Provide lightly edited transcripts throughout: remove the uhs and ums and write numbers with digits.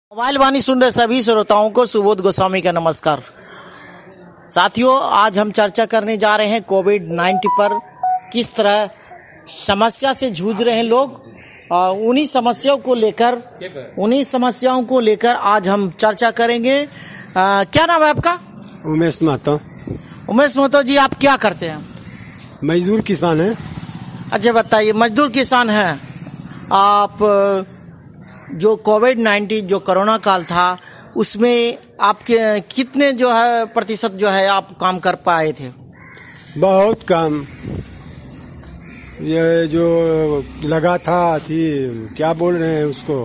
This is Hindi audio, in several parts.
मोबाइल वाणी सुन रहे सभी श्रोताओं को सुबोध गोस्वामी का नमस्कार। साथियों, आज हम चर्चा करने जा रहे हैं कोविड-19 पर। किस तरह समस्या से जूझ रहे हैं लोग, उन्हीं समस्याओं को लेकर आज हम चर्चा करेंगे। क्या नाम है आपका? उमेश महतो। उमेश महतो जी, आप क्या करते हैं? मजदूर किसान है। अच्छा बताइए, मजदूर किसान हैं आप। जो कोविड-19 जो कोरोना काल था उसमें आपके कितने जो है प्रतिशत जो है आप काम कर पाए थे? बहुत कम। ये जो लगा था क्या बोल रहे हैं उसको,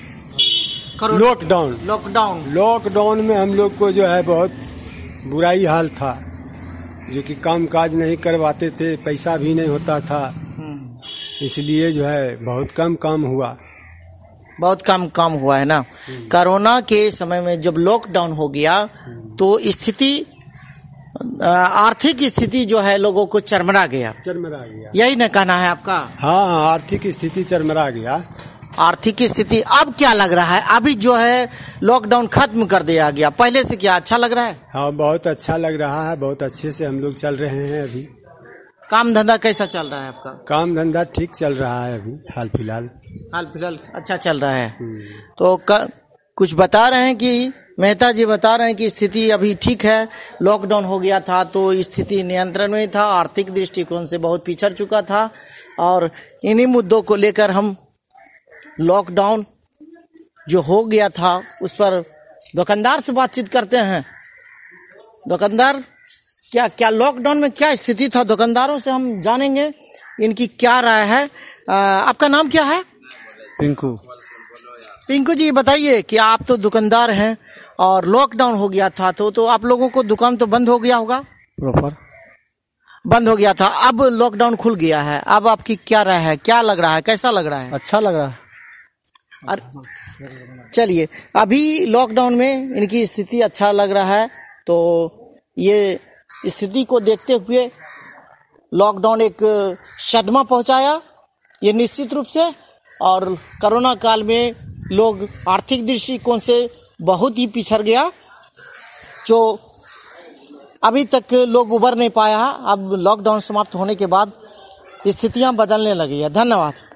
लॉकडाउन में हम लोग को जो है बहुत बुराई हाल था, जो कि काम काज नहीं करवाते थे, पैसा भी नहीं होता था, इसलिए जो है बहुत कम काम हुआ। बहुत कम काम हुआ है ना। कोरोना के समय में जब लॉकडाउन हो गया तो स्थिति, आर्थिक स्थिति जो है लोगों को चरमरा गया। यही न कहना है आपका? हाँ, आर्थिक स्थिति चरमरा गया। आर्थिक स्थिति अब क्या लग रहा है? अभी जो है लॉकडाउन खत्म कर दिया गया, पहले से क्या अच्छा लग रहा है? हाँ, बहुत अच्छा लग रहा है। बहुत अच्छे से हम लोग चल रहे हैं। अभी काम धंधा कैसा चल रहा है आपका? काम धंधा ठीक चल रहा है। अभी हाल फिलहाल अच्छा चल रहा है। तो कुछ बता रहे हैं कि मेहता जी बता रहे हैं कि स्थिति अभी ठीक है। लॉकडाउन हो गया था तो स्थिति नियंत्रण में था, आर्थिक दृष्टिकोण से बहुत पिछड़ चुका था, और इन्हीं मुद्दों को लेकर हम लॉकडाउन जो हो गया था उस पर दुकानदार से बातचीत करते हैं। दुकानदार, क्या लॉकडाउन में क्या स्थिति था? दुकानदारों से हम जानेंगे इनकी क्या राय है। आपका नाम क्या है? पिंकू जी, बताइए कि आप तो दुकानदार हैं और लॉकडाउन हो गया था तो आप लोगों को दुकान तो बंद हो गया होगा? प्रॉपर बंद हो गया था, अब लॉकडाउन खुल गया है, अब आपकी क्या राय है? क्या लग रहा है, कैसा लग रहा है? अच्छा लग रहा है। चलिए, अभी लॉकडाउन में इनकी स्थिति अच्छा लग रहा है। तो ये स्थिति को देखते हुए लॉकडाउन एक सदमा पहुंचाया, ये निश्चित रूप से। और कोरोना काल में लोग आर्थिक दृष्टिकोण से बहुत ही पिछड़ गया, जो अभी तक लोग उबर नहीं पाया। अब लॉकडाउन समाप्त होने के बाद स्थितियां बदलने लगी है। धन्यवाद।